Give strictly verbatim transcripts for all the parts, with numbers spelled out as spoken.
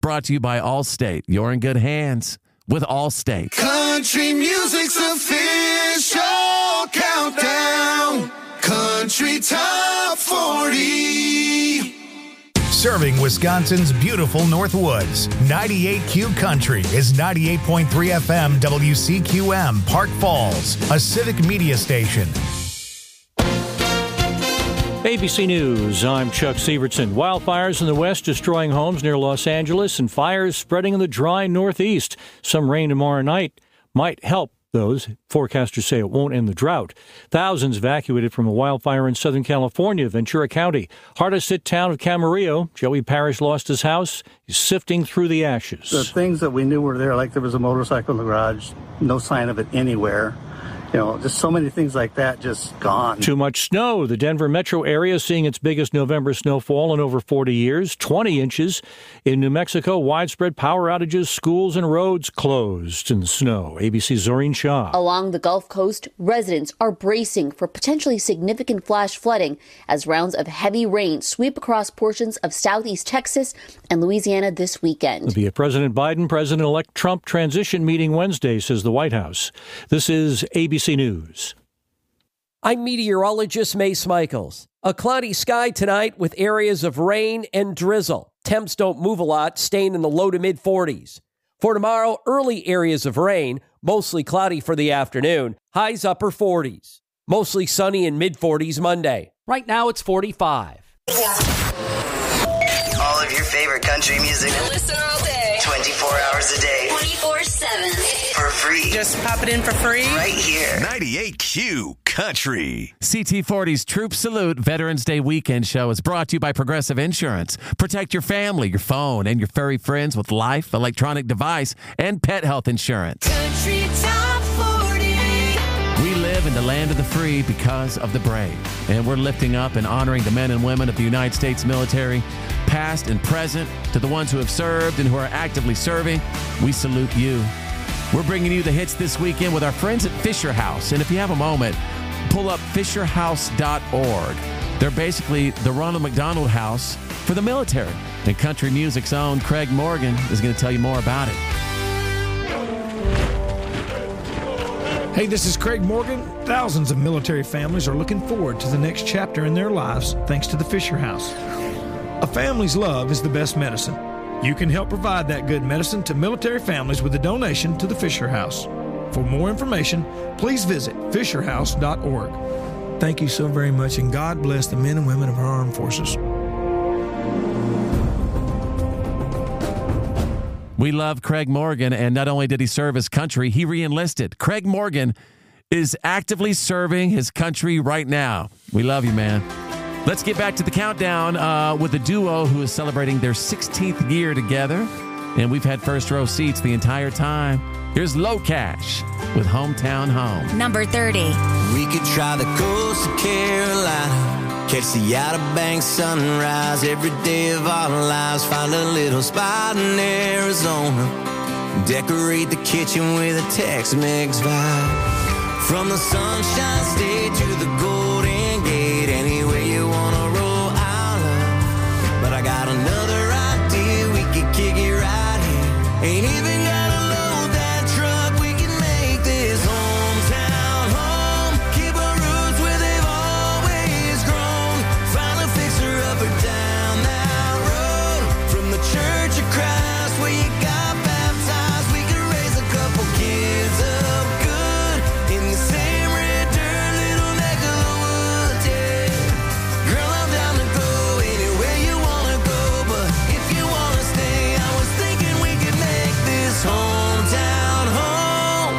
Brought to you by Allstate. You're in good hands with Allstate. Country music's official countdown. Country Top forty. Serving Wisconsin's beautiful North Woods. ninety-eight Q Country is ninety-eight point three F M W C Q M, Park Falls, a civic media station. A B C News, I'm Chuck Sievertson. Wildfires in the west destroying homes near Los Angeles and fires spreading in the dry northeast. Some rain tomorrow night might help those. Forecasters say it won't end the drought. Thousands evacuated from a wildfire in Southern California, Ventura County. Hardest hit town of Camarillo. Joey Parrish lost his house. He's sifting through the ashes. The things that we knew were there, like there was a motorcycle in the garage, no sign of it anywhere. You know, just so many things like that just gone. Too much snow. The Denver metro area seeing its biggest November snowfall in over forty years, twenty inches. In New Mexico, widespread power outages, schools and roads closed in the snow. A B C's Zoreen Shah. Along the Gulf Coast, residents are bracing for potentially significant flash flooding as rounds of heavy rain sweep across portions of southeast Texas and Louisiana this weekend. There'll be a President Biden, President-elect Trump transition meeting Wednesday, says the White House. This is A B C News. I'm meteorologist Mace Michaels. A cloudy sky tonight with areas of rain and drizzle. Temps don't move a lot, staying in the low to mid forties. For tomorrow, early areas of rain, mostly cloudy for the afternoon, highs upper forties. Mostly sunny in mid forties Monday. Right now it's forty-five. All of your favorite country music. Listen all day. twenty-four hours a day. twenty-four seven. For free. Just pop it in for free. Right here. ninety-eight Q Country. C T forty's Troop Salute Veterans Day Weekend Show is brought to you by Progressive Insurance. Protect your family, your phone, and your furry friends with life, electronic device, and pet health insurance. Country Top forty. We live in the land of the free because of the brave. And we're lifting up and honoring the men and women of the United States military, past and present, to the ones who have served and who are actively serving. We salute you. We're bringing you the hits this weekend with our friends at Fisher House. And if you have a moment, pull up fisher house dot org. They're basically the Ronald McDonald House for the military. And country music's own Craig Morgan is going to tell you more about it. Hey, this is Craig Morgan. Thousands of military families are looking forward to the next chapter in their lives thanks to the Fisher House. A family's love is the best medicine. You can help provide that good medicine to military families with a donation to the Fisher House. For more information, please visit fisher house dot org. Thank you so very much, and God bless the men and women of our armed forces. We love Craig Morgan, and not only did he serve his country, he re-enlisted. Craig Morgan is actively serving his country right now. We love you, man. Let's get back to the countdown uh, with a duo who is celebrating their sixteenth year together, and we've had first row seats the entire time. Here's Low Cash with Hometown Home. Number thirty. We could try the coast of Carolina, catch the Outer Banks sunrise every day of our lives, find a little spot in Arizona, decorate the kitchen with a Tex-Mex vibe. From the Sunshine State to the Golden Gate, anywhere you wanna roll out of. But I got another idea, we could kick it right here. Ain't even gotta load that truck, we can make this hometown home. Keep our roots where they've always grown. Find a fixer up or down that road. From the Church of Christ where you got baptized, we could raise a couple kids up good in the same red dirt little neck of the woods, yeah. Girl, I'm down to go anywhere you wanna go, but if you wanna stay, I was thinking we could make this hometown home.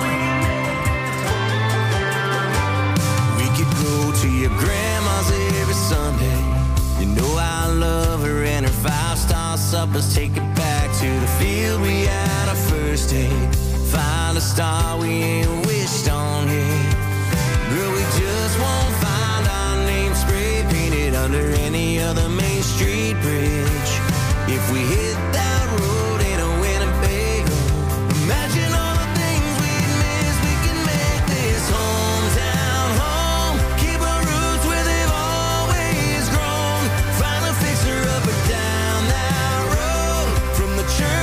We could go to your grandma's every Sunday. You know I love her and her five-star suppers. Take it back to the field we had our first date. Find a star we ain't wished on yet. Girl, we just won't find our name spray painted under any other Main Street bridge. If we hit that road in a Winnebago, imagine all the things we'd miss. We can make this hometown home. Keep our roots where they've always grown. Find a fixer up or down that road. From the church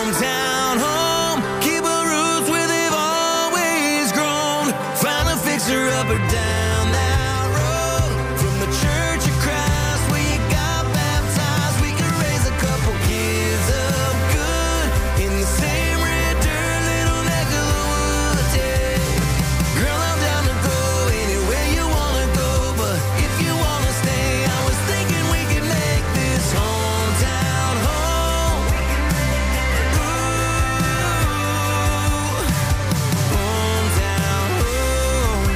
hometown home. Keep her roots where they've always grown. Find a fixer up or down that road. From the Church of Christ where you got baptized, we could raise a couple kids up good in the same red dirt little neck of the woods, yeah. Girl, I'm down to go anywhere you wanna go, but if you wanna stay, I was thinking we could make this hometown home. Ooh, hometown home.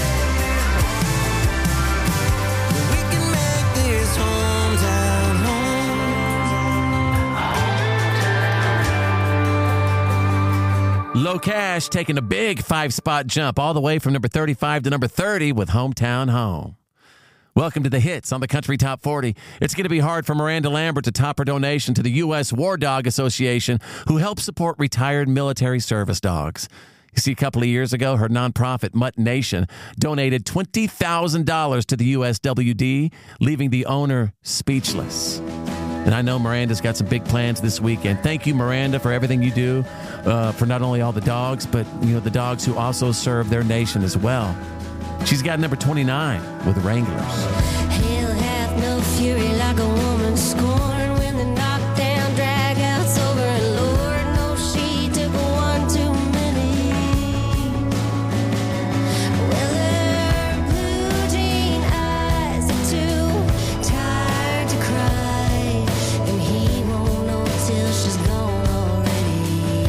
We can make this hometown home. Low Cash taking a big five-spot jump all the way from number thirty-five to number thirty with Hometown Home. Welcome to the hits on the Country Top forty. It's going to be hard for Miranda Lambert to top her donation to the U S War Dog Association, who helps support retired military service dogs. You see, a couple of years ago, her nonprofit, Mutt Nation, donated twenty thousand dollars to the U S W D, leaving the owner speechless. And I know Miranda's got some big plans this weekend. Thank you, Miranda, for everything you do uh, for not only all the dogs, but you know the dogs who also serve their nation as well. She's got number twenty-nine with Wranglers. Hell hath no fury like a woman scorned when the knockdown drag-out's over. And Lord knows she took one too many. Well, her blue jean eyes are too tired to cry, and he won't know till she's gone already.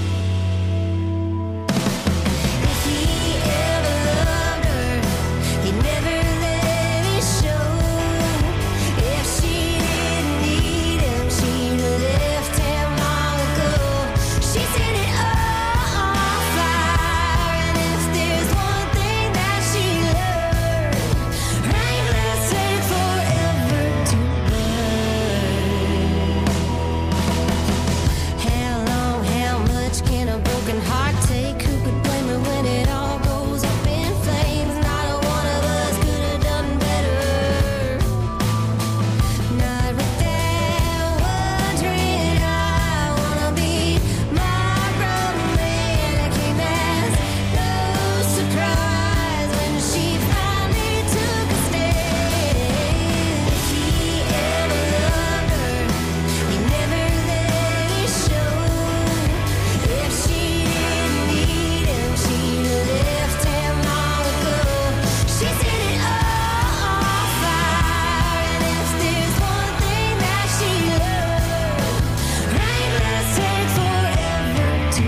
If he ever loved her, he never let it show. If she didn't need him, she'd have left him long ago. She set it all on fire, and if there's one thing that she learned, Wranglers take forever to burn. How long, how much can a broken heart take? Who could blame her when it all goes up in flames? Not a one of us could have done better. Not without wondering, I wanna be Margaret Man. It came as no surprise when she finally took a stand. If he ever loved her, he never let it show. If she didn't need him, she'd have left him long ago. She set it all on fire, and if there's one thing that she learned, Wranglers take forever to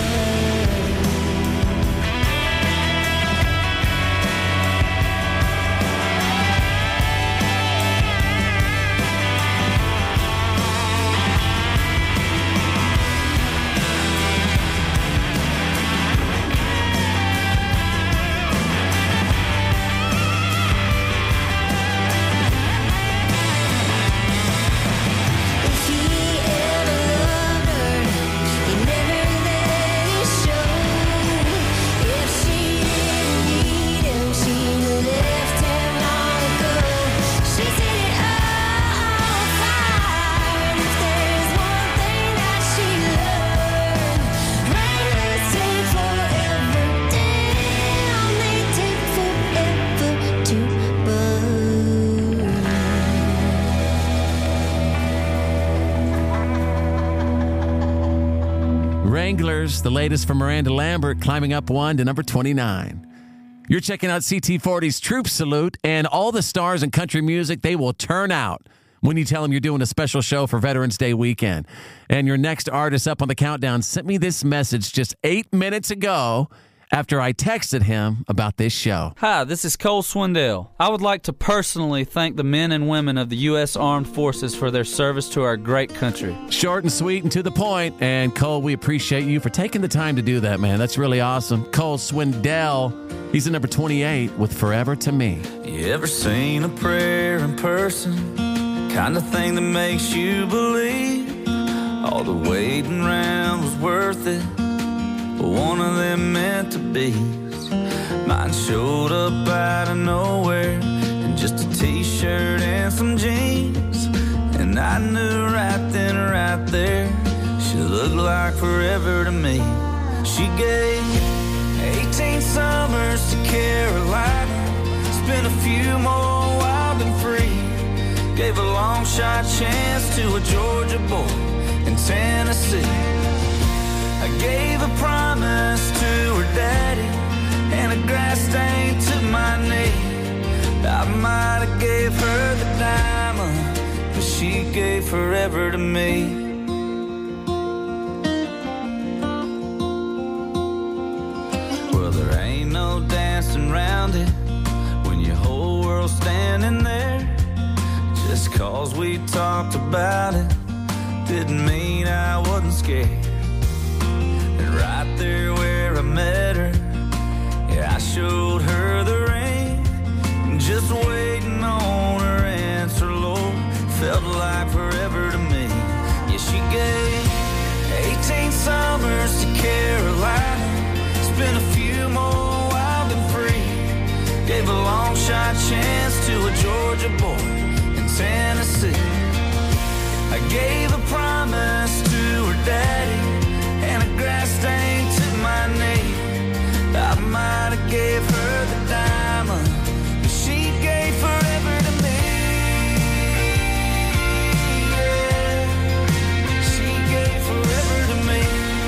If he ever loved her, he never let it show. If she didn't need him, she'd have left him long ago. She set it all on fire, and if there's one thing that she learned, Wranglers take forever. Damn, they take forever to burn. Wranglers, the latest from Miranda Lambert, climbing up one to number twenty-nine. You're checking out C T forty's Troop Salute, and all the stars in country music, they will turn out when you tell them you're doing a special show for Veterans Day weekend. And your next artist up on the countdown sent me this message just eight minutes ago after I texted him about this show. Hi, this is Cole Swindell. I would like to personally thank the men and women of the U S Armed Forces for their service to our great country. Short and sweet and to the point. And Cole, we appreciate you for taking the time to do that, man. That's really awesome. Cole Swindell, he's at number twenty-eight with Forever to Me. You ever seen a prayer in person? Kind of thing that makes you believe all the waiting around was worth it. But one of them meant to be. Mine showed up out of nowhere in just a t-shirt and some jeans. And I knew right then, right there, she looked like forever to me. She gave eighteen summers to Carolina, spent a few more wild and free, gave a long shot chance to a Georgia boy in Tennessee. I gave a promise to her daddy and a grass stain to my knee. I might have gave her the diamond, but she gave forever to me. Well, there ain't no dancing around it when your whole world's standing there. Just cause we talked about it didn't mean I wasn't scared. And right there where I met her, yeah, I showed her the ring. Just waiting on her answer, Lord, felt like forever to me. Yeah, she gave eighteen summers to Carolina, spent a few more wild and free, gave a long shot chance to a Georgia boy in Tennessee. I gave a promise to her daddy and a grass stain to my knee. I might have gave her the diamond, but she gave forever to me. Yeah. She gave forever to me.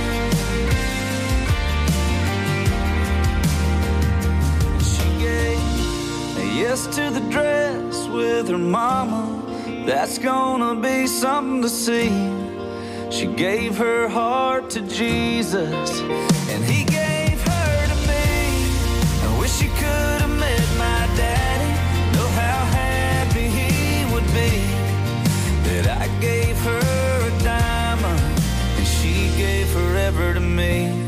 She gave a yes to the dress with her mama. That's gonna be something to see. She gave her heart to Jesus, and he gave her to me. I wish you could have met my daddy, know how happy he would be that I gave her a diamond and she gave forever to me.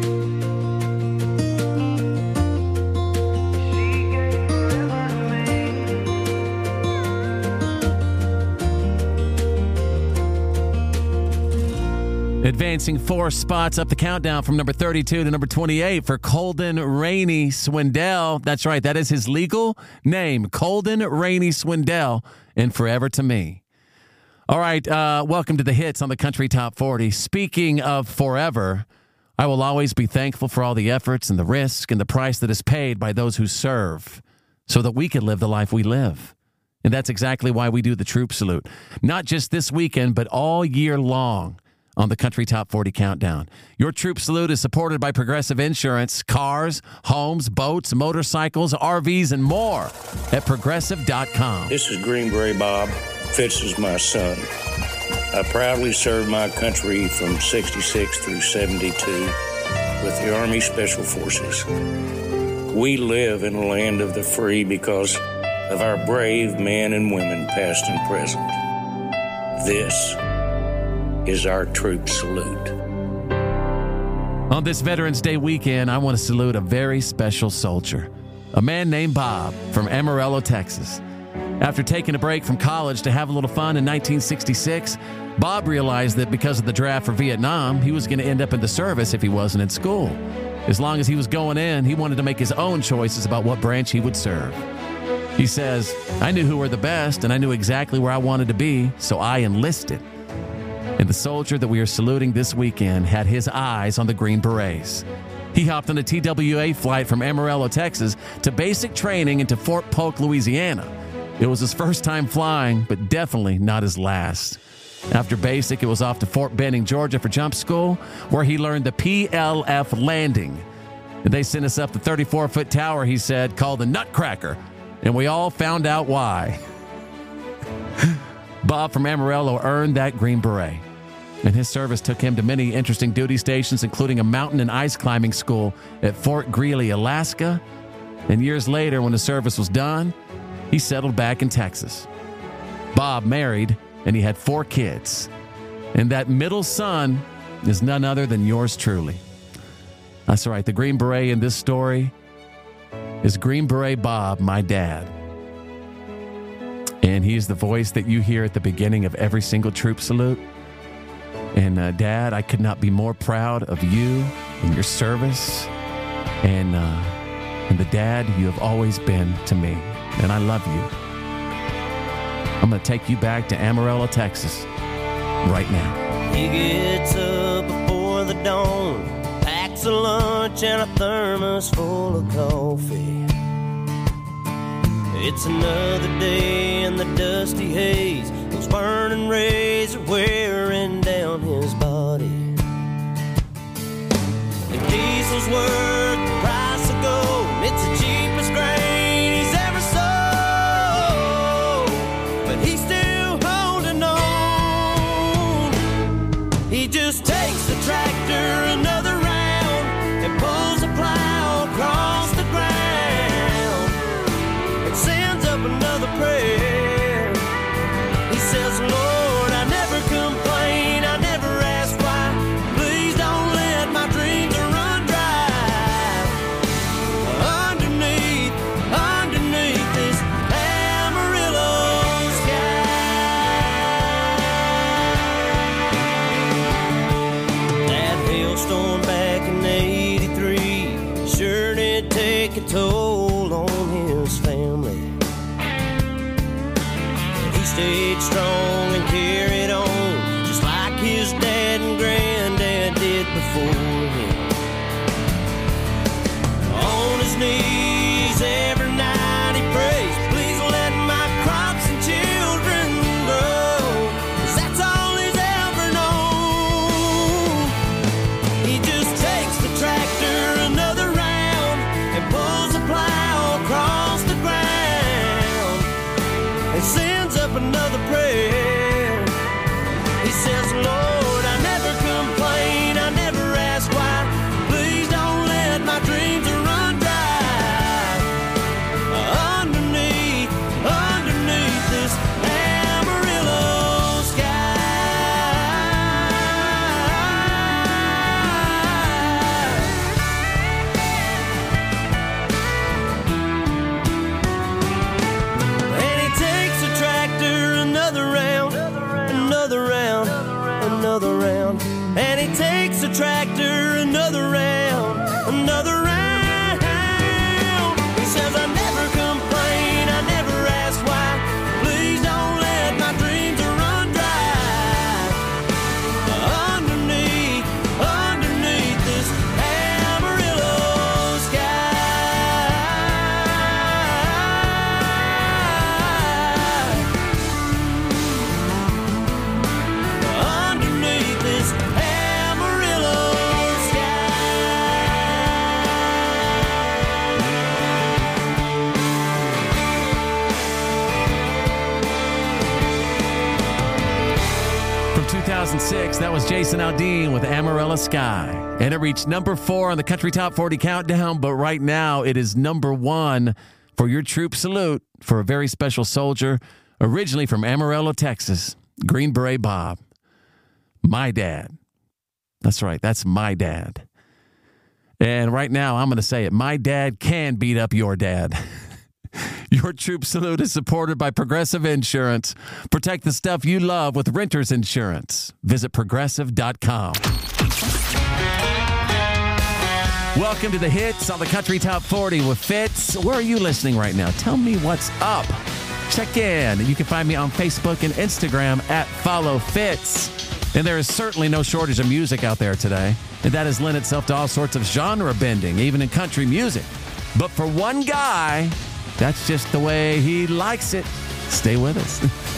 Advancing four spots up the countdown from number thirty-two to number twenty-eight for Colden Rainey Swindell. That's right, that is his legal name, Colden Rainey Swindell, and Forever to Me. All right, uh, welcome to the hits on the Country Top forty. Speaking of forever, I will always be thankful for all the efforts and the risk and the price that is paid by those who serve so that we can live the life we live. And that's exactly why we do the Troop Salute. Not just this weekend, but all year long on the Country Top forty Countdown. Your Troop Salute is supported by Progressive Insurance, cars, homes, boats, motorcycles, R Vs, and more at progressive dot com. This is Green Beret Bob. Fitz is my son. I proudly served my country from sixty-six through seventy-two with the Army Special Forces. We live in a land of the free because of our brave men and women, past and present. This is our Troop Salute. On this Veterans Day weekend, I want to salute a very special soldier, a man named Bob from Amarillo, Texas. After taking a break from college to have a little fun in nineteen sixty-six, Bob realized that because of the draft for Vietnam, he was going to end up in the service if he wasn't in school. As long as he was going in, he wanted to make his own choices about what branch he would serve. He says, I knew who were the best, and I knew exactly where I wanted to be, so I enlisted. And the soldier that we are saluting this weekend had his eyes on the Green Berets. He hopped on a T W A flight from Amarillo, Texas, to basic training into Fort Polk, Louisiana. It was his first time flying, but definitely not his last. After basic, it was off to Fort Benning, Georgia for jump school, where he learned the P L F landing. And they sent us up the thirty-four foot tower, he said, called the Nutcracker, and we all found out why. Bob from Amarillo earned that Green Beret, and his service took him to many interesting duty stations, including a mountain and ice climbing school at Fort Greely, Alaska. And years later, when the service was done, he settled back in Texas. Bob married, and he had four kids. And that middle son is none other than yours truly. That's right, the Green Beret in this story is Green Beret Bob, my dad. And he's the voice that you hear at the beginning of every single Troop Salute. And uh, Dad, I could not be more proud of you and your service and, uh, and the dad you have always been to me. And I love you. I'm going to take you back to Amarillo, Texas right now. He gets up before the dawn, packs a lunch and a thermos full of coffee. It's another day in the dusty haze. Those burning rays are wearing down his body. If diesel's worth the price of gold, it's the cheapest grain he's ever sold. But he's still holding on. He just takes the tractor another round and pulls a plow across the ground and sends up another prayer. He says, Lord, I never complain, I never ask why. Please don't let my dreams run dry. Underneath, underneath this Amarillo sky. That hailstorm back in eighty-three sure did take a toll on his family. He stayed strong and carried on, just like his dad and granddad did before him. On his knees every night he prays, please let my crops and children grow, 'cause that's all he's ever known. He just takes the tractor another round and pulls a plow across the ground and sends up another prayer. He says, Lord, I never complain, I never ask why. Please don't let my dreams run dry. Underneath, underneath this Amarillo sky. And he takes the tractor another round, another round, another round. And he takes the tractor another round, another round. He says, I never complain, I never ask why. Please don't let my dreams run dry. Underneath, underneath this Amarillo sky. Underneath this Amarillo From two thousand six, that was Jason Aldean with Amarillo Sky. And it reached number four on the Country Top forty Countdown, but right now it is number one for your troop salute for a very special soldier, originally from Amarillo, Texas, Green Beret Bob. My dad. That's right, that's my dad. And right now, I'm going to say it. My dad can beat up your dad. Your troop salute is supported by Progressive Insurance. Protect the stuff you love with renter's insurance. Visit progressive dot com. Welcome to the hits on the Country Top forty with Fitz. Where are you listening right now? Tell me what's up. Check in. You can find me on Facebook and Instagram at Follow Fitz. And there is certainly no shortage of music out there today. And that has lent itself to all sorts of genre bending, even in country music. But for one guy, that's just the way he likes it. Stay with us.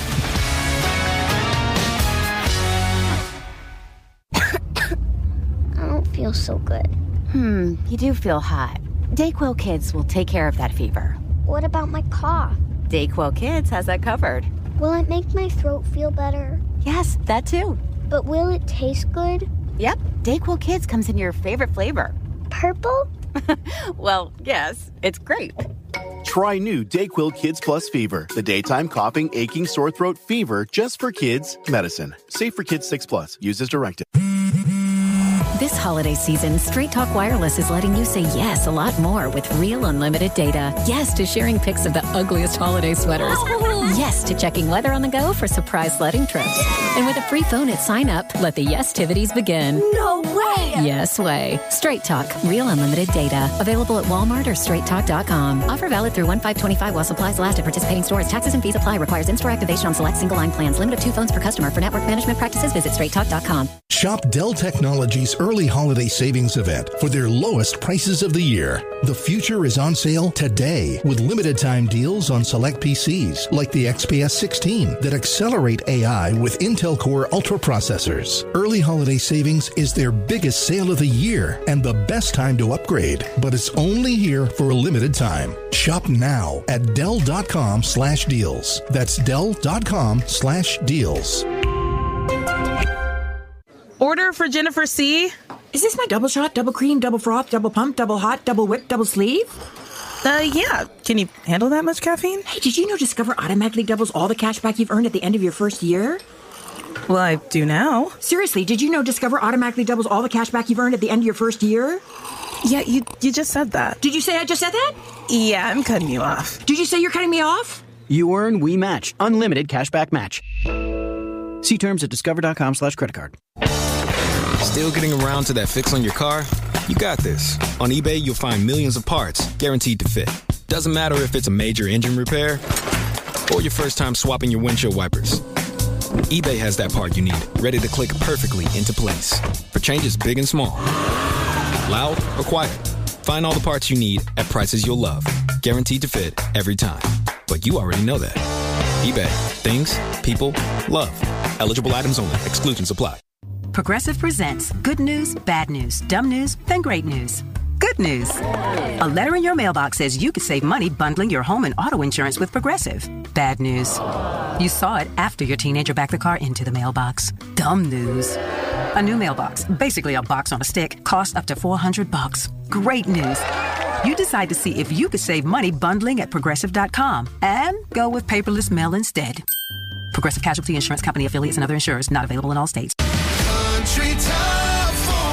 I don't feel so good. Hmm, you do feel hot. Dayquil Kids will take care of that fever. What about my cough? Dayquil Kids has that covered. Will it make my throat feel better? Yes, that too. But will it taste good? Yep, Dayquil Kids comes in your favorite flavor. Purple? Well, yes, it's grape. Try new Dayquil Kids Plus Fever, the daytime coughing, aching, sore throat fever just for kids medicine. Safe for kids six plus. Use as directed. This holiday season, Straight Talk Wireless is letting you say yes a lot more with real unlimited data. Yes to sharing pics of the ugliest holiday sweaters. Yes to checking weather on the go for surprise sledding trips. And with a free phone at sign up, let the yes-tivities begin. No way! Yes way. Straight Talk, real unlimited data. Available at Walmart or straight talk dot com. Offer valid through one five twenty-five while supplies last at participating stores. Taxes and fees apply. Requires in-store activation on select single line plans. Limit of two phones per customer. For network management practices, visit straight talk dot com. Shop Dell Technologies early holiday savings event for their lowest prices of the year. The future is on sale today with limited time deals on select P Cs like the X P S sixteen that accelerate A I with Intel Core Ultra processors. Early holiday savings is their biggest sale of the year and the best time to upgrade, but it's only here for a limited time. Shop now at Dell dot com slash deals. That's Dell dot com slash deals. Order for Jennifer C. Is this my double shot, double cream, double froth, double pump, double hot, double whip, double sleeve? Uh, yeah. Can you handle that much caffeine? Hey, did you know Discover automatically doubles all the cash back you've earned at the end of your first year? Well, I do now. Seriously, did you know Discover automatically doubles all the cash back you've earned at the end of your first year? Yeah, you you just said that. Did you say I just said that? Yeah, I'm cutting you off. Did you say you're cutting me off? You earn We Match. Unlimited cashback match. See terms at discover dot com slash credit card. Still getting around to that fix on your car? You got this. On eBay, you'll find millions of parts guaranteed to fit. Doesn't matter if it's a major engine repair or your first time swapping your windshield wipers. eBay has that part you need, ready to click perfectly into place for changes big and small. Loud or quiet, find all the parts you need at prices you'll love. Guaranteed to fit every time. But you already know that. eBay. Things, people, love. Eligible items only. Exclusions apply. Progressive presents good news, bad news, dumb news, then great news. Good news. A letter in your mailbox says you could save money bundling your home and auto insurance with Progressive. Bad news. You saw it after your teenager backed the car into the mailbox. Dumb news. A new mailbox, basically a box on a stick, costs up to four hundred bucks. Great news. You decide to see if you could save money bundling at progressive dot com and go with paperless mail instead. Progressive Casualty Insurance Company affiliates and other insurers not available in all states. Country Top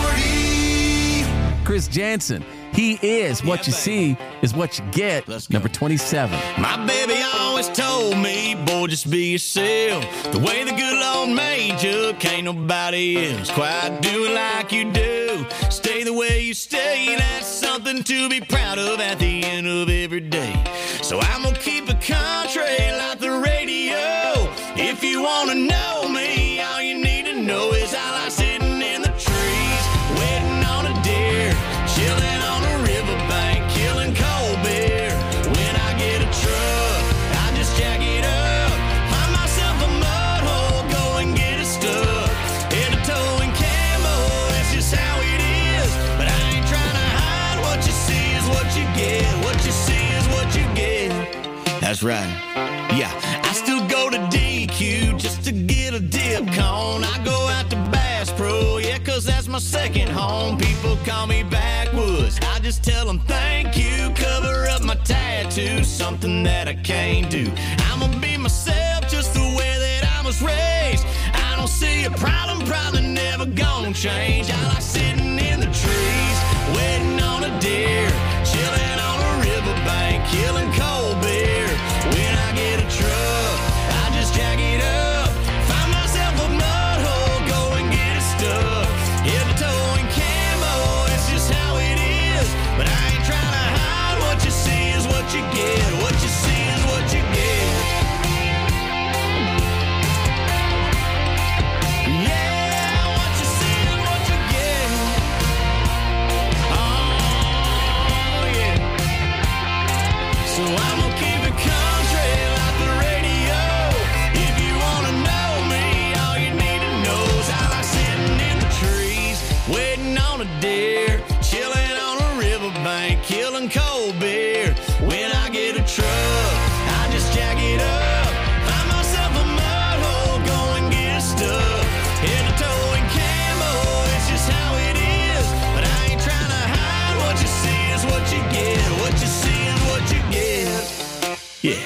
forty. Chris Jansen. He is what you see is what you get. Number twenty-seven. My baby always told me, boy, just be yourself. The way the good Lord made you, can't nobody else quite do it like you do. Stay the way you stay, that's something to be proud of at the end of every day. So I'm gonna keep it country like the radio. If you wanna know me, all you need to know is I like sitting in the trees, waiting on a deer, chilling on a riverbank, killing cold beer. When I get a truck, I just jack it up, find myself a mud hole, go and get it stuck. In a towing camo, it's just how it is. But I ain't trying to hide, what you see is what you get. What you see is what you get. That's right. Yeah, I still go to D Q just to get a dip cone. I go out to Bass Pro, yeah, cause that's my second home. People call me backwoods, I just tell them thank you. Cover up my tattoo, something that I can't do. I'ma be myself just the way that I was raised. I don't see a problem, probably never gonna change. I like sitting in the trees, waiting on a deer, chilling on a riverbank, killing cold beer. When I get a truck, I just jack it up, find myself a mud hole, go and get it stuck. Hit the towing camo, it's just how it is. But I ain't trying to hide, what you see is what you get. What you see is what you get. Yeah, what you see is what you get. Oh, yeah. So I'm gonna keep it country like the radio. If you wanna know me, all you need to know is I like sitting in the trees, waiting on a deer, chilling on a riverbank, killing cold beer. When I get a truck, I just jack it up, find myself a mud hole, go and get it stuck. Hit the towing camo, it's just how it is. But I ain't trying to hide, what you see is what you get. What you see is what you get.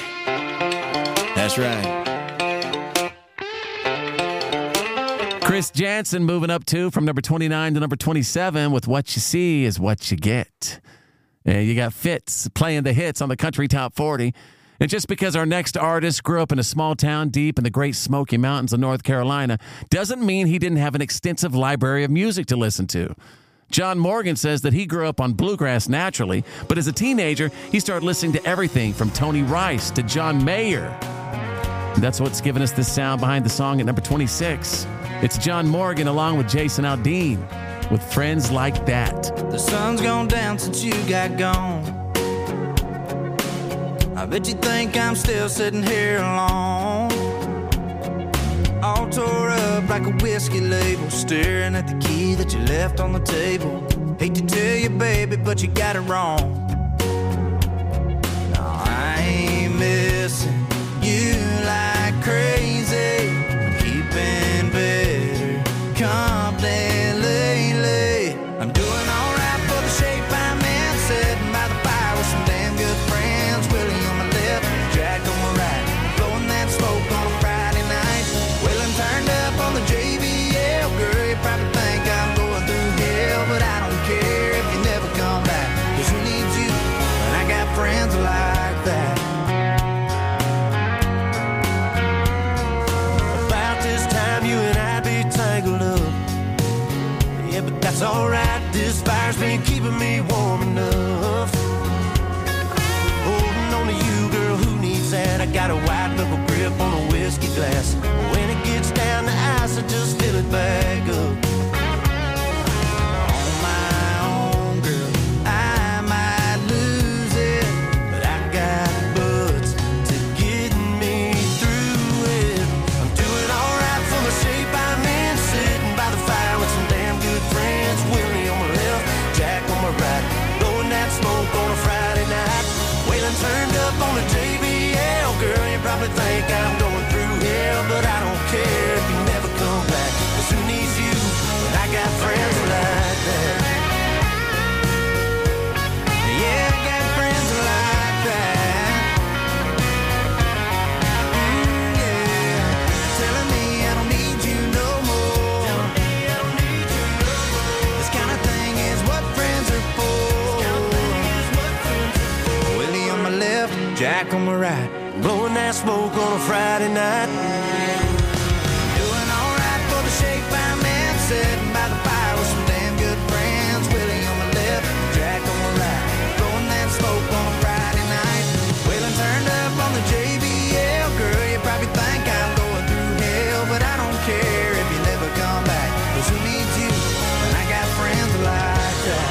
Yeah, that's right. Chris Jansen moving up two from number twenty-nine to number twenty-seven with What You See Is What You Get. And you got Fitz playing the hits on the Country Top forty. And just because our next artist grew up in a small town deep in the Great Smoky Mountains of North Carolina doesn't mean he didn't have an extensive library of music to listen to. John Morgan says that he grew up on bluegrass naturally, but as a teenager, he started listening to everything from Tony Rice to John Mayer. And that's what's given us this sound behind the song at number twenty-six. It's John Morgan along with Jason Aldean with Friends Like That. The sun's gone down since you got gone. I bet you think I'm still sitting here alone, all tore up like a whiskey label, staring at the key that you left on the table. Hate to tell you, baby, but you got it wrong. No, I ain't missing you like crazy. I'm keeping better company lately. I'm doing alright for the shape I'm in, sitting by the fire with some damn good friends. Willie on my left, Jack on my right, blowing that smoke on a Friday night. Willing turned up on the J B L. Girl, you probably think I'm going through hell, but I don't care if you never come back, 'cause who needs you when I got friends like that? About this time you and I be tangled up. Yeah, but that's alright, this fire's been keeping me warm enough. Holding on to you, girl, who needs that? I got a white knuckle grip on a whiskey glass. When it gets down to ice, I just fill it back up. On my own, girl, I might lose it, but I got butts to get me through it. I'm doing alright for the shape I'm in, sitting by the fire with some damn good friends. Willie on my left, Jack on my right, blowing that smoke on a Friday night. Waylon turned up on the J B L. Girl, you probably think I'm going through hell, but I don't care if you never come back, 'cause who needs you when I got friends like that? Yeah, I got friends like that. Mm, yeah, telling me I don't need you no more. This kind of thing is what friends are for. Willie on my left, Jack on my right, blowing that smoke on a Friday night. Doing alright for the shape I'm in, sitting by the fire with some damn good friends. Willie on my left, Jack on my right, blowing that smoke on a Friday night. Waylon turned up on the J B L. Girl, you probably think I'm going through hell, but I don't care if you never come back, 'cause who needs you when I got friends like that?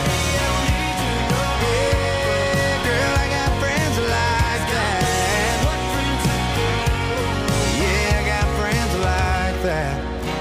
Yeah, girl, I got friends like that. Yeah, I got friends like that.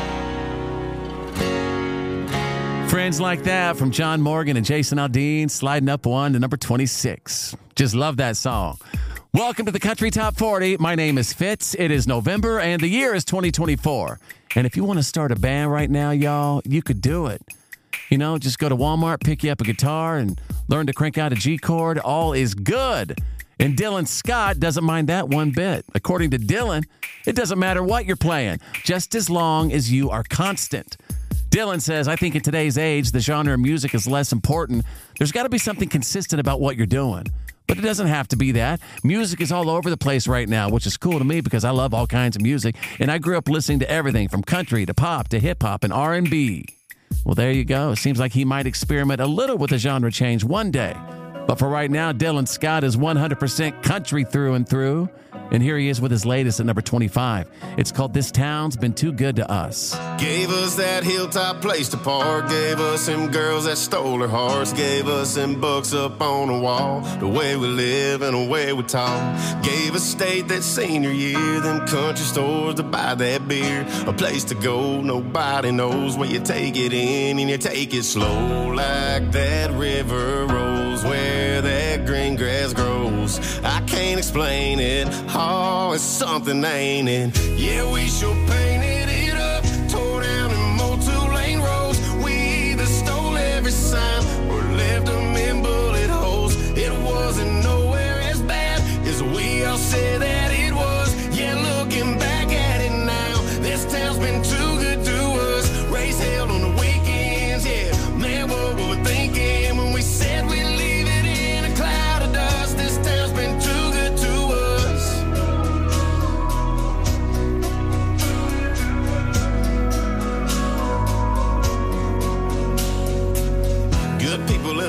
Friends Like That from John Morgan and Jason Aldean, sliding up one to number twenty-six. Just love that song. Welcome to the Country Top forty. My name is Fitz. It is November, and the year is twenty twenty-four. And if you want to start a band right now, y'all, you could do it. You know, just go to Walmart, pick you up a guitar, and learn to crank out a G chord. All is good. And Dylan Scott doesn't mind that one bit. According to Dylan, it doesn't matter what you're playing, just as long as you are constant. Dylan says, I think in today's age, the genre of music is less important. There's got to be something consistent about what you're doing. But it doesn't have to be that. Music is all over the place right now, which is cool to me because I love all kinds of music. And I grew up listening to everything from country to pop to hip-hop and R and B. Well, there you go. It seems like he might experiment a little with a genre change one day. But for right now, Dylan Scott is one hundred percent country through and through. And here he is with his latest at number twenty-five. It's called This Town's Been Too Good to Us. Gave us that hilltop place to park. Gave us them girls that stole our hearts. Gave us them books up on the wall. The way we live and the way we talk. Gave us state that senior year. Them country stores to buy that beer. A place to go nobody knows, where you take it in and you take it slow. Like that river rolls where that green grass grows. I can't explain it. Oh, it's something, ain't it? Yeah, we sure painted it up, tore down and mowed two-lane roads. We either stole every sign or left them in bullet holes. It wasn't nowhere as bad as we all said that it was. Yeah, looking back at it now, this town's been too good to us.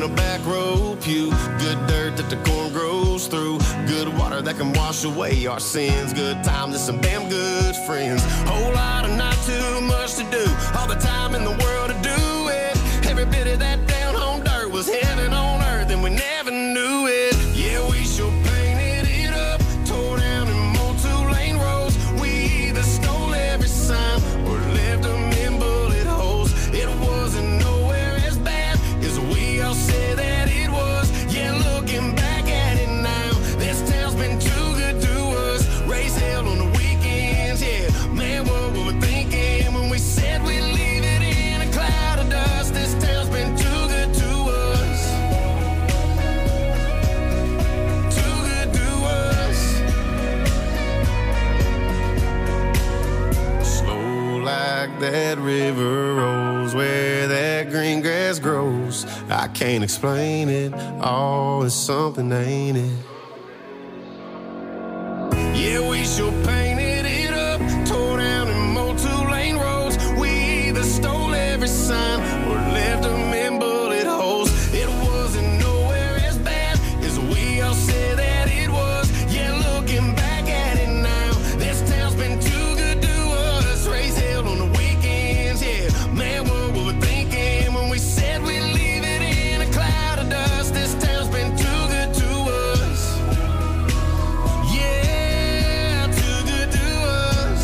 a back row pew. Good dirt that the corn grows through. Good water that can wash away our sins. Good times and some damn good friends. Whole lot of not too much to do. All the time in the world to do it. Every bit of that down home dirt was heaven on earth, and we never knew it. Yeah, we sure painted it up, tore down and mowed two-lane roads. We either stole every sign or left them in bullet holes. It wasn't nowhere as bad as we all said that it was. Yeah, looking back at it now, this town's been too good to us. Race hell on the weekends, yeah. Man, what were we thinking when we said we'd leave it in a cloud of dust? This town's been too good to us. Too good to us. Slow like that river rolls, where that green grass grows. I can't explain it, all is something, ain't it? Yeah, we sure painted it up, tore down and mowed two-lane roads. We either stole every sign or left them in bullet holes. It wasn't nowhere as bad as we all said that it was. Yeah, looking back at it now, this town's been too good to us. Raise hell on the weekends, yeah. Man, what were we thinking when we said we'd leave it in a cloud of dust? This town's been too good to us. Yeah, too good to us.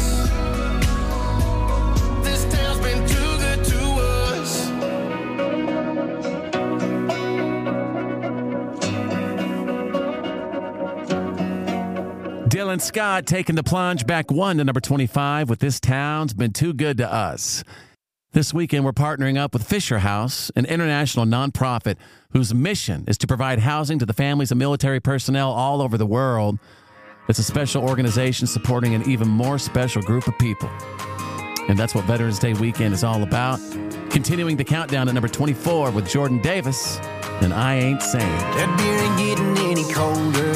This town's been too good to us. Dylan Scott taking the plunge back one to number twenty-five with This Town's Been Too Good to Us. This weekend, we're partnering up with Fisher House, an international nonprofit whose mission is to provide housing to the families of military personnel all over the world. It's a special organization supporting an even more special group of people. And that's what Veterans Day weekend is all about. Continuing the countdown at number twenty-four with Jordan Davis and I Ain't Saying. That beer ain't getting any colder,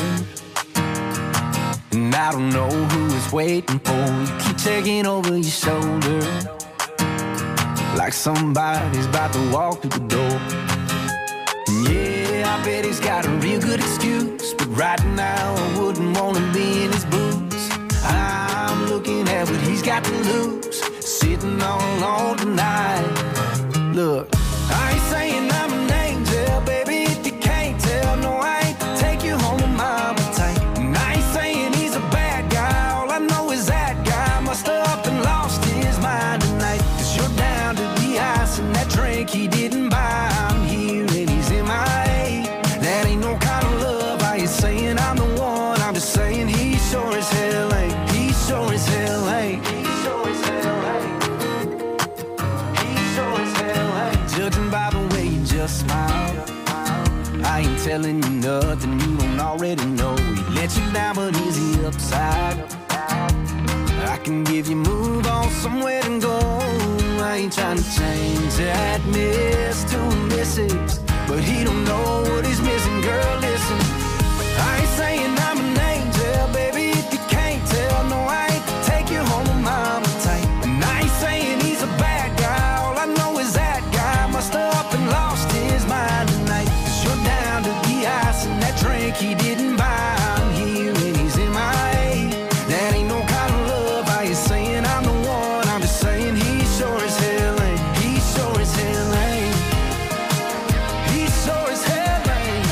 and I don't know who is waiting for. You keep checking over your shoulder, like somebody's about to walk through the door. And yeah, I bet he's got a real good excuse, but right now I wouldn't want to be in his boots. I'm looking at what he's got to lose, sitting all alone tonight. Look, I ain't saying I'm an angel, baby, if you can't tell. No, I ain't to take you home to mama tight. And I ain't saying he's a bad guy, all I know is that guy must have up and lost his mind tonight. Cause you're down to the ice and that drink he didn't buy. I'm here and he's in my A. That ain't no kind of love. I ain't saying I'm the one, I'm just saying he sure as hell ain't. He sure as hell ain't. He sure as hell ain't. He sure as hell ain't. Judging by the way you just smile, I ain't telling you nothing you don't already know. He let you down, but is he upside? I can give you move on somewhere to go. I ain't trying to change that miss to a missus, but he don't know what he's missing. Girl, listen, I ain't saying I'm an angel, baby, if you can't tell. No, I ain't to take you home to mama tight. And I ain't saying he's a bad guy, all I know is that guy must have up and lost his mind tonight. Cause you're down to the ice and that drink he didn't buy. I'm here and he's in my A. That ain't no kind of love. I ain't saying I'm the one, I'm just saying he sure as hell ain't. He sure as hell ain't. He sure as hell ain't.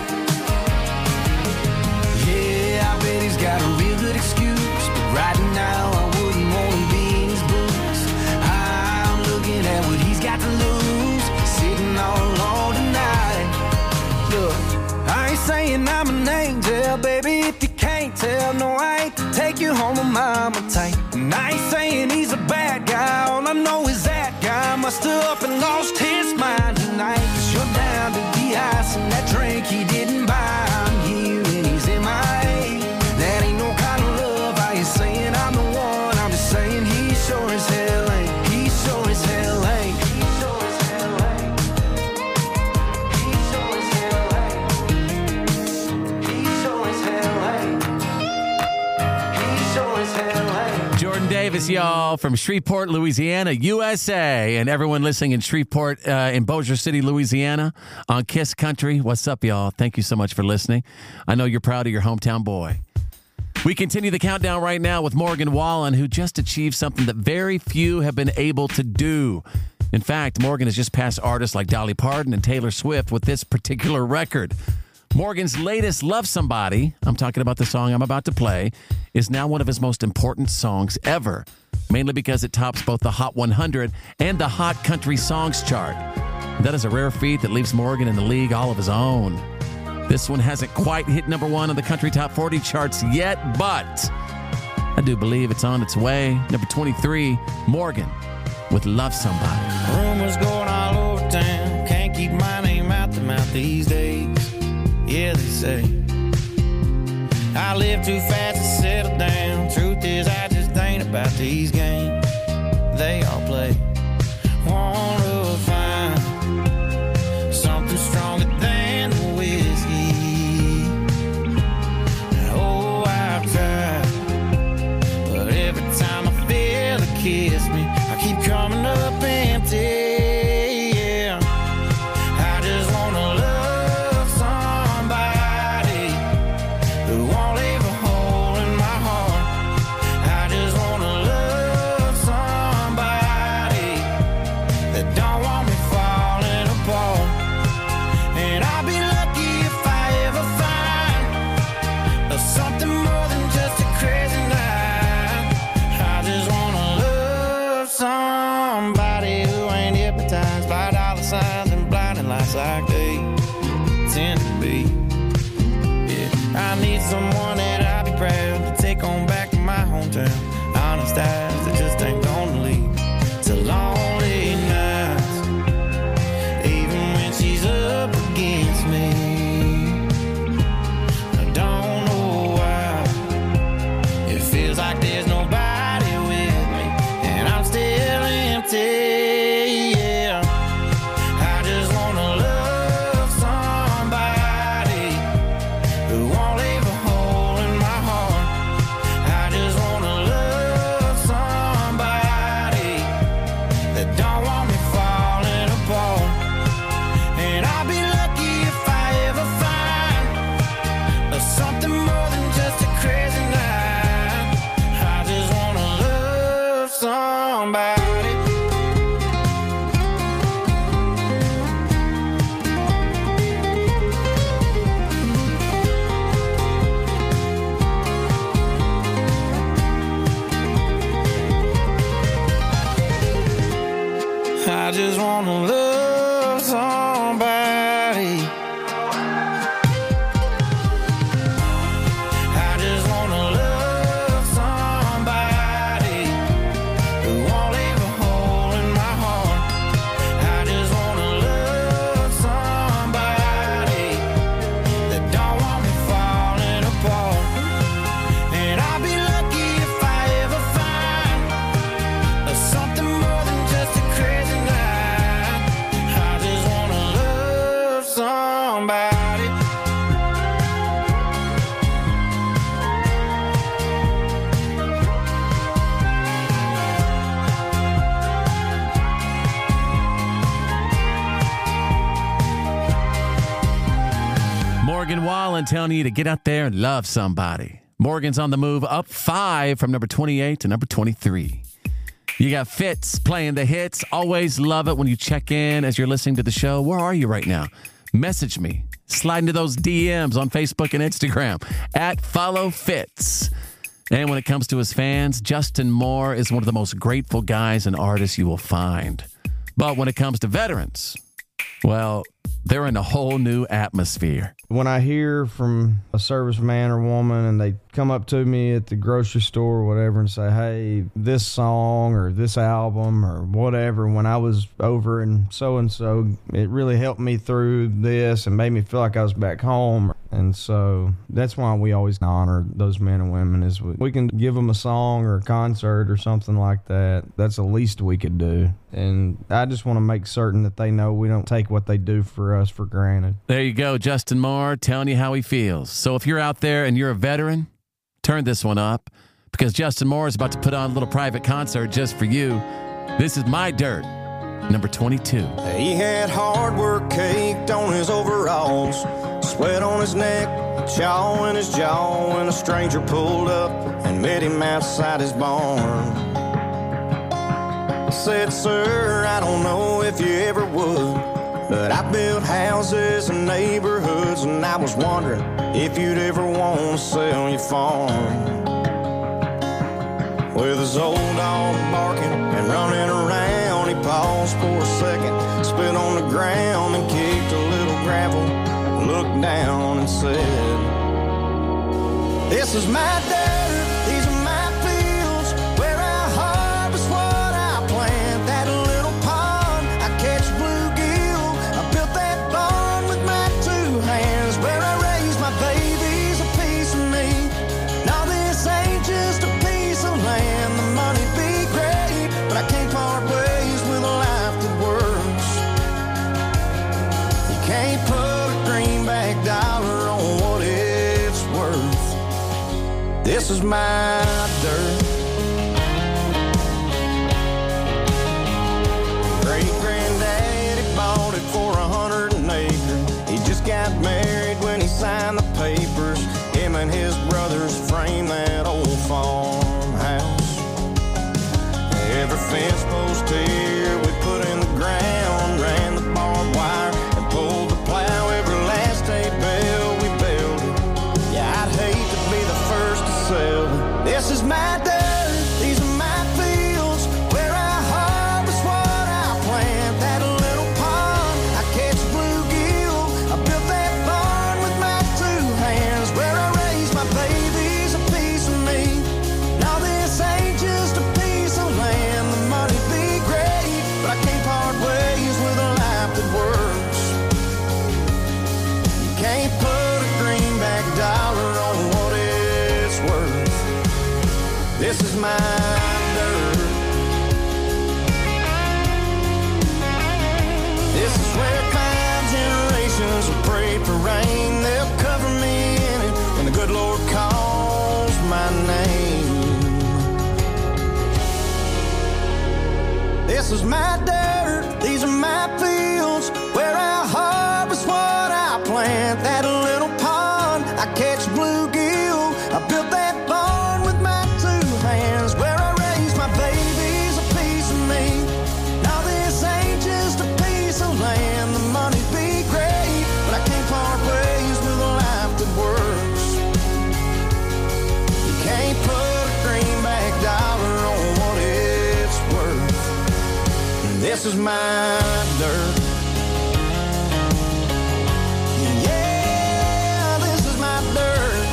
Yeah, I bet he's got a real good excuse, but right now I wouldn't want to be in his boots. I'm looking at what he's got to lose, sitting all alone tonight. Look, I ain't saying I'm an angel, baby, if you can't tell. No, I ain't to take you home to mama tight. And I ain't saying he's a bad guy, all I know is that guy must have up and lost his mind tonight. Cause you're down to the ice and that drink he didn't buy. I'm here and he's in my A. That ain't no kind of love. I ain't saying I'm the one, I'm just saying he sure as hell ain't. He sure as hell ain't. He sure as hell ain't. He sure as hell ain't. He sure as hell ain't. He sure as hell ain't. Jordan Davis Davis, y'all, from Shreveport, Louisiana, U S A. And everyone listening in Shreveport, uh, in Bossier City, Louisiana, on Kiss Country. What's up, y'all? Thank you so much for listening. I know you're proud of your hometown boy. We continue the countdown right now with Morgan Wallen, who just achieved something that very few have been able to do. In fact, Morgan has just passed artists like Dolly Parton and Taylor Swift with this particular record. Morgan's latest Love Somebody, I'm talking about the song I'm about to play, is now one of his most important songs ever, mainly because it tops both the Hot one hundred and the Hot Country Songs chart. That is a rare feat that leaves Morgan in the league all of his own. This one hasn't quite hit number one on the Country Top forty charts yet, but I do believe it's on its way. Number twenty-three, Morgan with Love Somebody. Rumors going all over town. Can't keep my name out the mouth these days. Yeah, they say I live too fast to settle down. Truth is, I just ain't about these games they all play. Wanna find something stronger than the whiskey. Oh, I've tried, but every time I feel her kiss me, I keep coming up empty. Like they tend to be. Yeah, I need someone that I'll be proud to take on back to my hometown. Honest eyes that just ain't gonna lead to lonely nights, even when she's up against me. I don't know why it feels like there's nobody with me, and I'm still empty. I just wanna love somebody. I just wanna love somebody who won't leave a hole in my heart. I just wanna love somebody that don't want me falling apart. And I'll be lucky if I ever find something more than just a crazy night. Somebody. Morgan Wallen telling you to get out there and love somebody. Morgan's on the move, up five from number twenty-eight to number twenty-three. You got Fitz playing the hits. Always love it when you check in as you're listening to the show. Where are you right now? Message me. Slide into those D Ms on Facebook and Instagram at Follow Fitz. And when it comes to his fans, Justin Moore is one of the most grateful guys and artists you will find. But when it comes to veterans, well, they're in a whole new atmosphere. When I hear from a serviceman or woman and they come up to me at the grocery store or whatever and say, hey, this song or this album or whatever, when I was over in so-and-so, it really helped me through this and made me feel like I was back home. And so that's why we always honor those men and women, is we, we can give them a song or a concert or something like that. That's the least we could do. And I just want to make certain that they know we don't take what they do for us for granted. There you go, Justin Moore telling you how he feels. So if you're out there and you're a veteran, turn this one up. because Justin Moore is about to put on a little private concert just for you. This is My Dirt, number twenty-two. He had hard work caked on his overalls, sweat on his neck, chaw in his jaw, when a stranger pulled up and met him outside his barn. He said, "Sir, I don't know if you ever would, but I built houses and neighborhoods, and I was wondering if you'd ever want to sell your farm." With his old dog barking and running around, he paused for a second, spit on the ground and kicked a little gravel, looked down and said, "This is my dirt, these are my fields, where I harvest what I plant. That little pond, I catch bluegill, I built that barn with my two hands, where I raise my babies, a piece of me. Now this ain't just a piece of land, the money be great, but I can't part ways with a life that works. You can't put a greenback dollar on what it's worth. This is my dirt." Great granddaddy bought it for a hundred an acre. He just got married when he signed the papers. Him and his brothers framed that old farmhouse. Every fence post here we put in the ground, ran the barbed wire and pulled the plow. Every last hay bale we built. Yeah, I'd hate to be the first to sell it. This is my dirt, these are my fields, where I harvest what I plant. That little pond, I catch bluegill, I built that barn with my two hands, where I raise my babies, a piece of me. Now this ain't just a piece of land, the money be great, but I can't part ways with a life that works. You can't put a greenback dollar on what it's worth. This is my dirt. This is where five generations will pray for rain. They'll cover me in it when the good Lord calls my name. This is my dirt, these are my fields, where I harvest what I plant. That little pond, I catch bluegill, I built that barn with my two hands, where I raise my babies, a piece of me. Now this ain't just a piece of land, the money be great, but I can't part ways with a life that works. You can't put a greenback dollar on what it's worth. This is my dirt. Yeah, this is my dirt.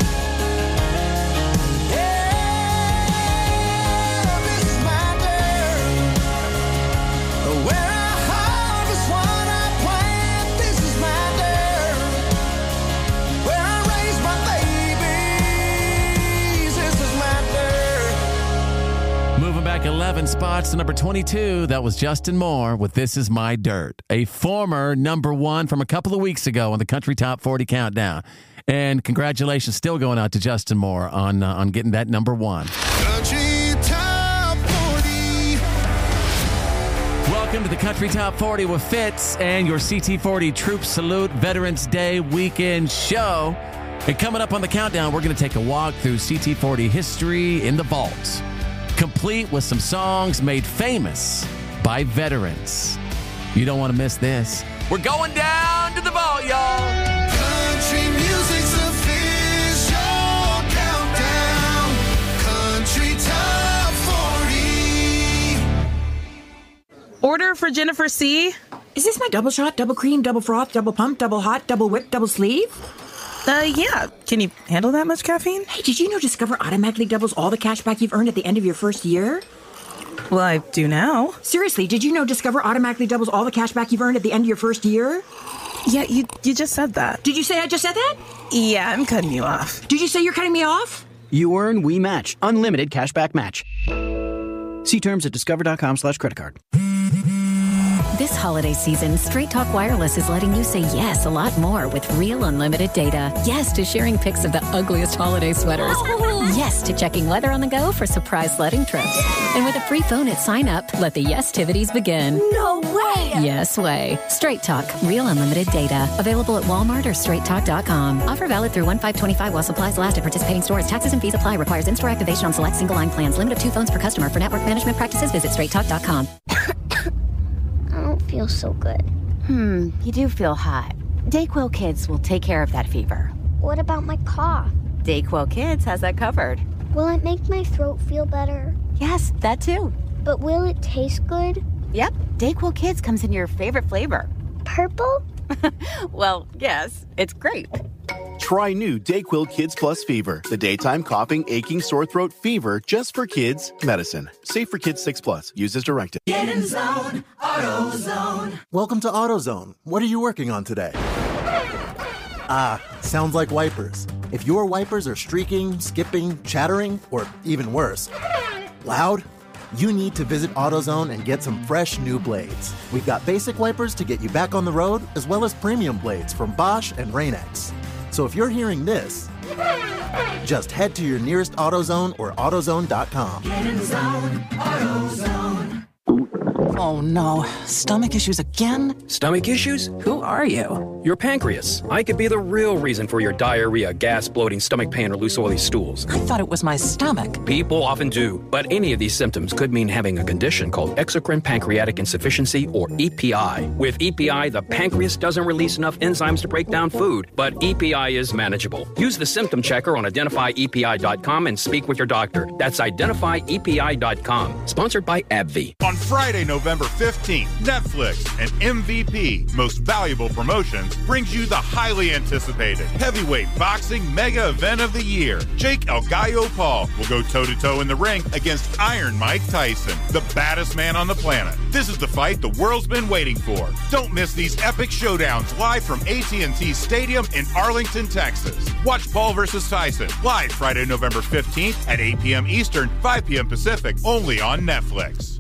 Yeah, this is my dirt. Where I harvest what I plant. This is my dirt. Where I raise my babies. This is my dirt. Moving back eleven spots to number twenty-two, that was Justin Moore with This Is My Dirt, a former number one from a couple of weeks ago on the Country Top forty Countdown. And congratulations still going out to Justin Moore on, uh, on getting that number one. Country Top forty. Welcome to the Country Top forty with Fitz and your C T forty Troop Salute Veterans Day Weekend Show. And coming up on the countdown, we're going to take a walk through C T forty history in the vaults, complete with some songs made famous by veterans. You don't want to miss this. We're going down to the vault, y'all. Country music's official countdown. Country Top forty. Order for Jennifer C. Is this my double shot, double cream, double froth, double pump, double hot, double whip, double sleeve? Uh, yeah. Can you handle that much caffeine? Hey, did you know Discover automatically doubles all the cash back you've earned at the end of your first year? Well, I do now. Seriously, did you know Discover automatically doubles all the cash back you've earned at the end of your first year? Yeah, you you just said that. Did you say I just said that? Yeah, I'm cutting you off. Did you say you're cutting me off? You earn, we match. Unlimited cashback match. See terms at discover.com slash credit card. This holiday season, Straight Talk Wireless is letting you say yes a lot more with real unlimited data. Yes to sharing pics of the ugliest holiday sweaters. Yes to checking weather on the go for surprise sledding trips. And with a free phone at sign up, let the yes-tivities begin. No way! Yes way. Straight Talk, real unlimited data. Available at Walmart or straight talk dot com. Offer valid through one five twenty-five while supplies last at participating stores. Taxes and fees apply. Requires in-store activation on select single-line plans. Limit of two phones per customer. For network management practices, visit straight talk dot com. I don't feel so good. Hmm, you do feel hot. Dayquil Kids will take care of that fever. What about my cough? Dayquil Kids has that covered. Will it make my throat feel better? Yes, that too. But will it taste good? Yep, Dayquil Kids comes in your favorite flavor. Purple? Well, yes, it's grape. Try new Dayquil Kids Plus Fever, the daytime coughing, aching, sore throat fever just for kids medicine. Safe for kids six plus. Use as directed. Get in zone, AutoZone. Welcome to AutoZone. What are you working on today? Ah, sounds like wipers. If your wipers are streaking, skipping, chattering, or even worse, loud, you need to visit AutoZone and get some fresh new blades. We've got basic wipers to get you back on the road, as well as premium blades from Bosch and Rain-X. So if you're hearing this, just head to your nearest AutoZone or AutoZone dot com. Get in zone, AutoZone. Oh no, stomach issues again? Stomach issues? Who are you? Your pancreas. I could be the real reason for your diarrhea, gas, bloating, stomach pain, or loose oily stools. I thought it was my stomach. People often do, but any of these symptoms could mean having a condition called exocrine pancreatic insufficiency, or E P I. With E P I, the pancreas doesn't release enough enzymes to break down food, but E P I is manageable. Use the symptom checker on identify E P I dot com and speak with your doctor. That's identify E P I dot com. Sponsored by AbbVie. On Friday, November fifteenth, Netflix and M V P, Most Valuable Promotions, brings you the highly anticipated heavyweight boxing mega event of the year. Jake El Gallo Paul will go toe-to-toe in the ring against Iron Mike Tyson, the baddest man on the planet. This is the fight the world's been waiting for. Don't miss these epic showdowns live from A T and T Stadium in Arlington, Texas. Watch Paul versus Tyson live Friday, November fifteenth at eight p.m. Eastern, five p.m. Pacific, only on Netflix.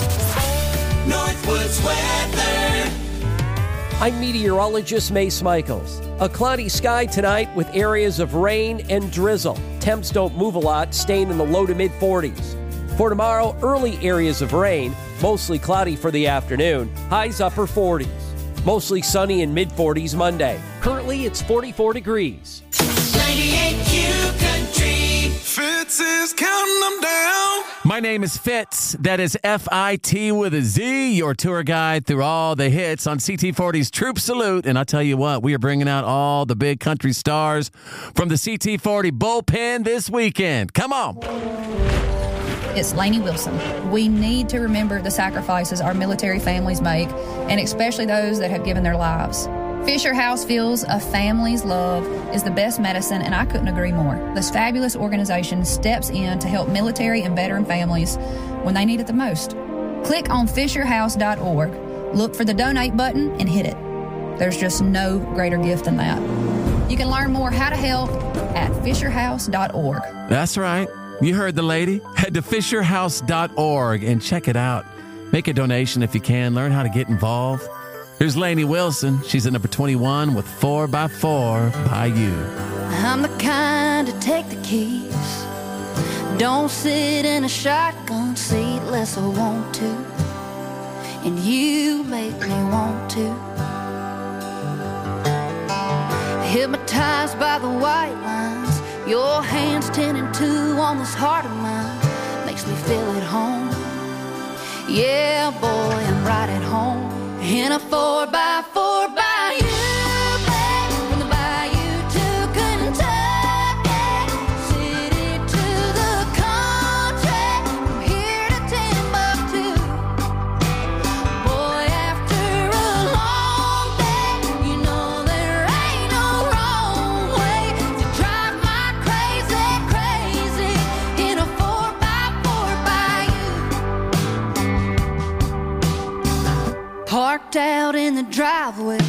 Northwoods weather. I'm meteorologist Mace Michaels. A cloudy sky tonight with areas of rain and drizzle. Temps don't move a lot, staying in the low to mid forties. For tomorrow, early areas of rain, mostly cloudy for the afternoon, highs upper forties. Mostly sunny in mid forties Monday. Currently, it's forty-four degrees. ninety-eight Q Country. Fitz is counting them down. My name is Fitz. That is F I T with a Z, your tour guide through all the hits on C T forty's Troop Salute. And I'll tell you what, we are bringing out all the big country stars from the C T forty bullpen this weekend. Come on. It's Lainey Wilson. We need to remember the sacrifices our military families make, and especially those that have given their lives. Fisher House feels a family's love is the best medicine, and I couldn't agree more. This fabulous organization steps in to help military and veteran families when they need it the most. Click on fisher house dot org, look for the donate button, and hit it. There's just no greater gift than that. You can learn more how to help at fisher house dot org. That's right. You heard the lady. Head to fisher house dot org and check it out. Make a donation if you can. Learn how to get involved. Here's Lainey Wilson. She's at number twenty-one with four by four by You. I'm the kind to take the keys. Don't sit in a shotgun seat unless I want to. And you make me want to. Hypnotized by the white lines, your hands ten and two on this heart of mine makes me feel at home. Yeah, boy, I'm right at home. In a four by four by you, babe. From the bayou to Kentucky, city to the country, from here to Timbuktu. Boy, after a long day, you know there ain't no wrong way to drive my crazy, crazy in a four by four by you. Parked out in the driveway,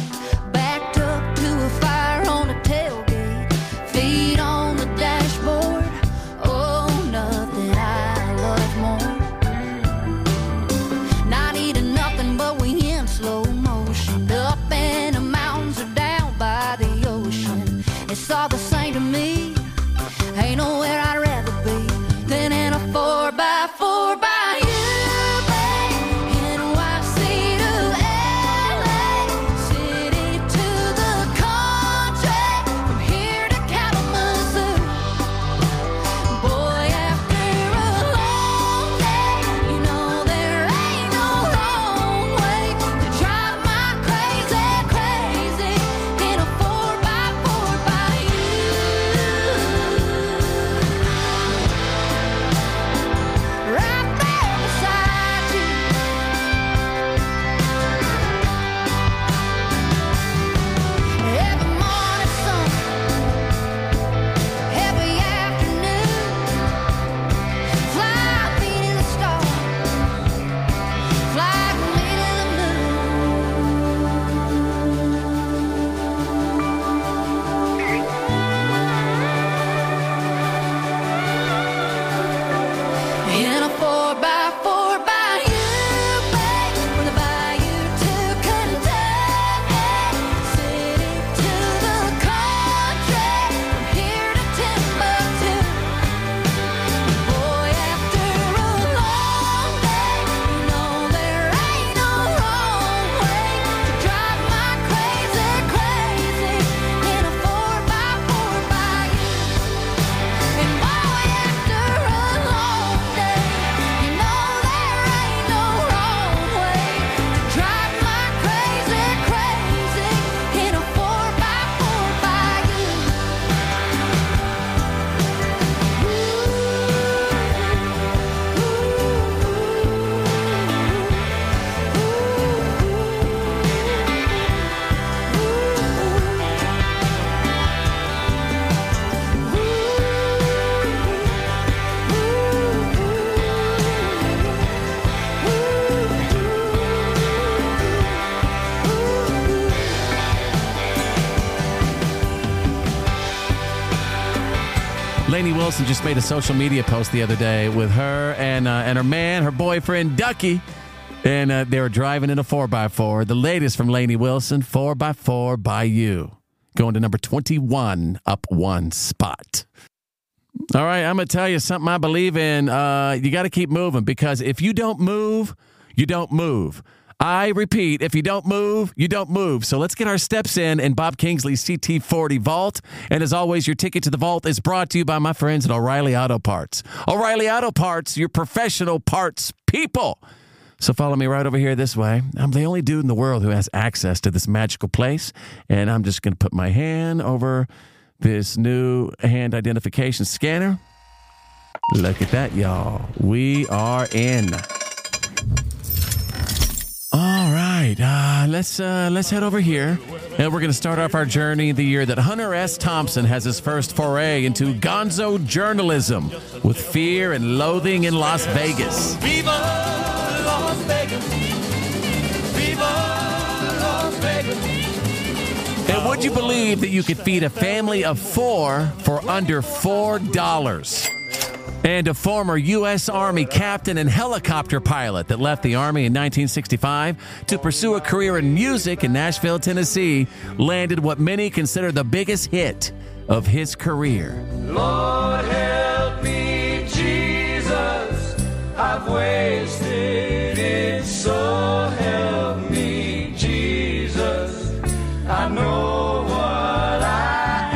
Lainey Wilson just made a social media post the other day with her and uh, and her man, her boyfriend, Ducky. And uh, they were driving in a four by four. The latest from Lainey Wilson, four by four by you. Going to number twenty-one, up one spot. All right, I'm going to tell you something I believe in. Uh, you got to keep moving, because if you don't move, you don't move. I repeat, if you don't move, you don't move. So let's get our steps in in Bob Kingsley's C T forty Vault. And as always, your ticket to the vault is brought to you by my friends at O'Reilly Auto Parts. O'Reilly Auto Parts, your professional parts people. So follow me right over here this way. I'm the only dude in the world who has access to this magical place. And I'm just going to put my hand over this new hand identification scanner. Look at that, y'all. We are in. All right, uh, let's uh, let's head over here, and we're going to start off our journey the year that Hunter S. Thompson has his first foray into gonzo journalism with Fear and Loathing in Las Vegas. Viva Las Vegas. Viva Las Vegas. And would you believe that you could feed a family of four for under four dollars? And a former U S Army captain and helicopter pilot that left the Army in nineteen sixty-five to pursue a career in music in Nashville, Tennessee, landed what many consider the biggest hit of his career. Lord help me, Jesus, I've wasted it, so help me, Jesus, I know what I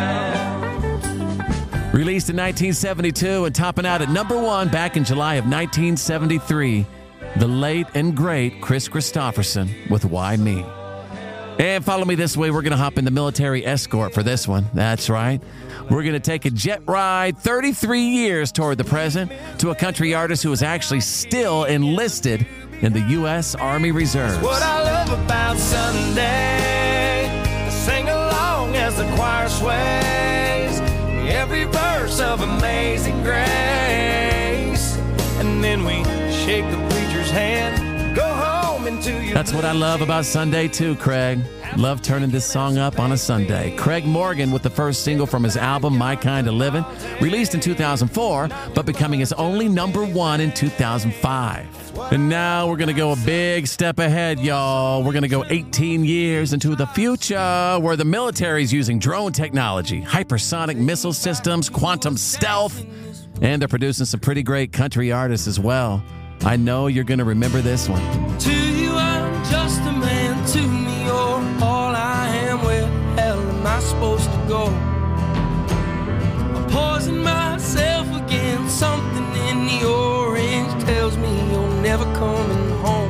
am. Released in nineteen seventy-two and topping out at number one back in July of nineteen seventy-three, the late and great Chris Christopherson with Why Me? And follow me this way. We're going to hop in the military escort for this one. That's right. We're going to take a jet ride thirty-three years toward the present to a country artist who is actually still enlisted in the U S Army Reserves. What I love about Sunday, I sing along as the choir sways every verse of Amazing Grace, and then we shake the preacher's hand, go home into your... That's what I love about Sunday too, Craig. Love turning this song up on a Sunday. Craig Morgan with the first single from his album, My Kind of Living, released in two thousand four, but becoming his only number one in two thousand five. And now we're going to go a big step ahead, y'all. We're going to go eighteen years into the future, where the military is using drone technology, hypersonic missile systems, quantum stealth, and they're producing some pretty great country artists as well. I know you're going to remember this one. To you I'm just a man, to me you're all I am. Where the hell am I supposed to go? I'm poisoning myself again, something in the orange tells me you're never coming home.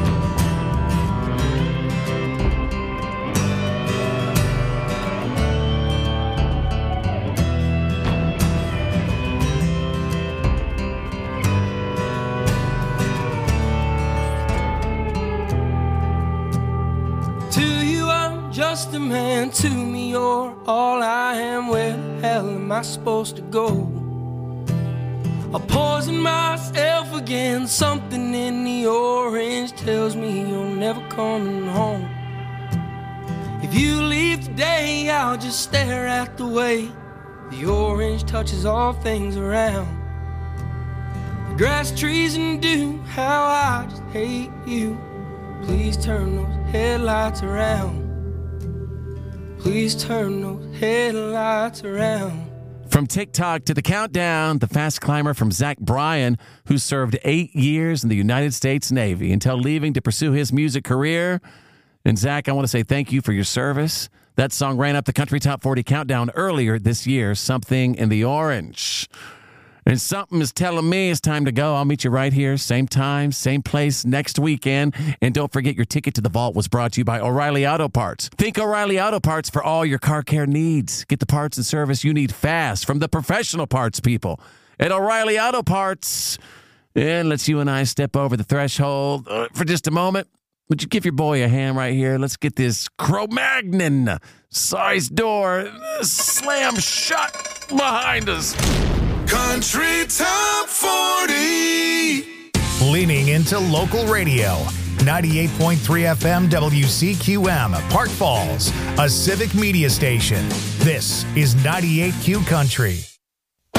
Just a man, to me you're all I am. Where the hell am I supposed to go? I poison myself again, something in the orange tells me you're never coming home. If you leave today, I'll just stare at the way the orange touches all things around. The grass, trees, and dew, how I just hate you. Please turn those headlights around. Please turn those headlights around. From TikTok to the countdown, the fast climber from Zach Bryan, who served eight years in the United States Navy until leaving to pursue his music career. And Zach, I want to say thank you for your service. That song ran up the Country Top forty countdown earlier this year, Something in the Orange. And something is telling me it's time to go. I'll meet you right here, same time, same place next weekend. And don't forget, your ticket to the vault was brought to you by O'Reilly Auto Parts. Think O'Reilly Auto Parts for all your car care needs. Get the parts and service you need fast from the professional parts people at O'Reilly Auto Parts. And let's you and I step over the threshold uh, for just a moment. Would you give your boy a hand right here? Let's get this Cro-Magnon size door slam shut behind us. Country Top forty. Leaning into local radio. ninety-eight point three F M W C Q M, Park Falls, a civic media station. This is ninety-eight Q Country.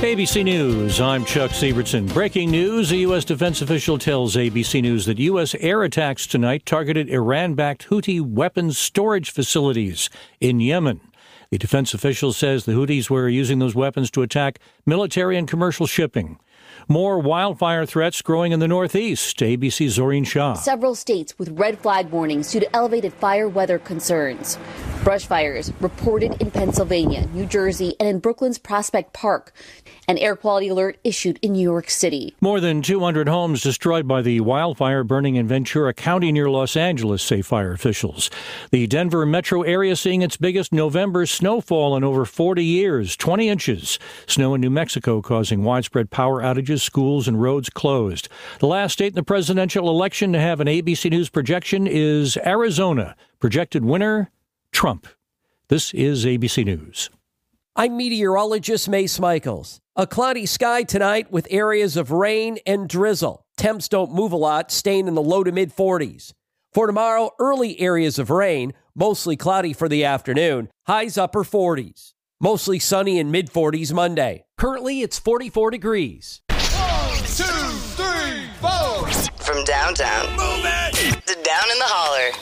A B C News, I'm Chuck Sievertson. Breaking news, a U S defense official tells A B C News that U S air attacks tonight targeted Iran-backed Houthi weapons storage facilities in Yemen. The defense official says the Houthis were using those weapons to attack military and commercial shipping. More wildfire threats growing in the Northeast. A B C's Zoreen Shah. Several states with red flag warnings due to elevated fire weather concerns. Brush fires reported in Pennsylvania, New Jersey, and in Brooklyn's Prospect Park. An air quality alert issued in New York City. More than two hundred homes destroyed by the wildfire burning in Ventura County near Los Angeles, say fire officials. The Denver metro area seeing its biggest November snowfall in over forty years, twenty inches. Snow in New Mexico causing widespread power outages, schools and roads closed. The last state in the presidential election to have an A B C News projection is Arizona. Projected winner, Trump. This is A B C News. I'm meteorologist Mace Michaels. A cloudy sky tonight with areas of rain and drizzle. Temps don't move a lot, staying in the low to mid forties. For tomorrow, early areas of rain, mostly cloudy for the afternoon, highs upper forties. Mostly sunny in mid forties Monday. Currently, it's forty-four degrees. One, two, three, four. From downtown Move it. to down in the holler.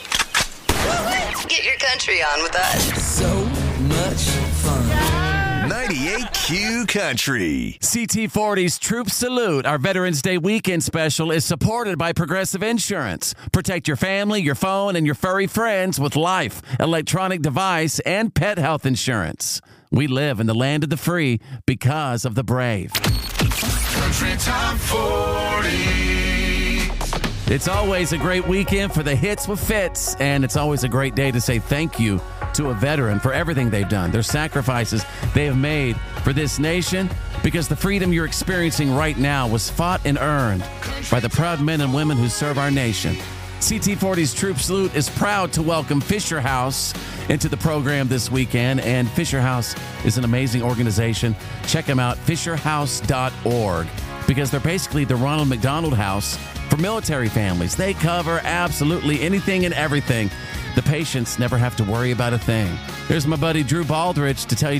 Get your country on with us. So much fun. ninety-eight Q Country. C T forty's Troop Salute, our Veterans Day weekend special, is supported by Progressive Insurance. Protect your family, your phone, and your furry friends with life, electronic device, and pet health insurance. We live in the land of the free because of the brave. Country Top forty. It's always a great weekend for the hits with Fitz, and it's always a great day to say thank you to a veteran for everything they've done, their sacrifices they have made for this nation, because the freedom you're experiencing right now was fought and earned by the proud men and women who serve our nation. C T forty's Troop Salute is proud to welcome Fisher House into the program this weekend, and Fisher House is an amazing organization. Check them out, fisher house dot org, because they're basically the Ronald McDonald House for military families. They cover absolutely anything and everything. The patients never have to worry about a thing. There's my buddy Drew Baldridge to tell you